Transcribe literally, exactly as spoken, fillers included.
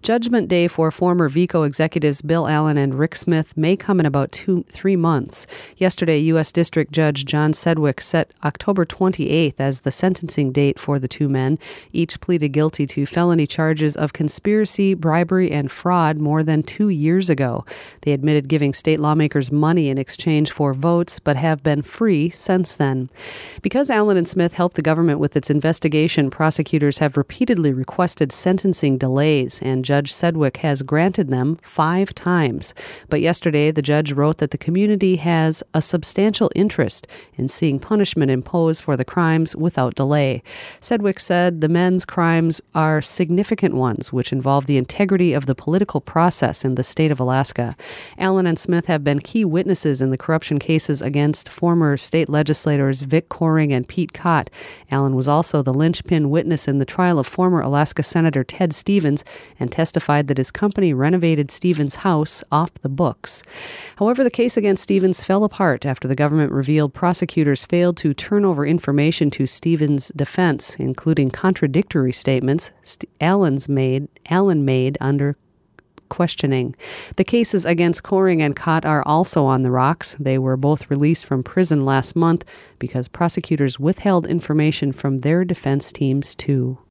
Judgment day for former Veeco executives Bill Allen and Rick Smith may come in about two, three months. Yesterday, U S. District Judge John Sedgwick set October twenty-eighth as the sentencing date for the two men. Each pleaded guilty to felony charges of conspiracy, bribery, and fraud more than two years ago. They admitted giving state lawmakers money in exchange for votes, but have been free since then. Because Allen and Smith helped the government with its investigation, prosecutors have repeatedly requested sentencing delays, and Judge Sedgwick has granted them five times. But yesterday, the judge wrote that the community has a substantial interest in seeing punishment imposed for the crimes without delay. Sedgwick said the men's crimes are significant ones, which involve the integrity of the political process in the state of Alaska. Allen and Smith have been key witnesses in the corruption cases against former state legislators Vic Coring and Pete Cott. Allen was also the linchpin witness in the trial of former Alaska Senator Ted Stevens and testified that his company renovated Stevens' house off the books. However, the case against Stevens fell apart after the government revealed prosecutors failed to turn over information to Stevens' defense, including contradictory statements St- Allen's made, Allen made under questioning. The cases against Coring and Cott are also on the rocks. They were both released from prison last month because prosecutors withheld information from their defense teams too.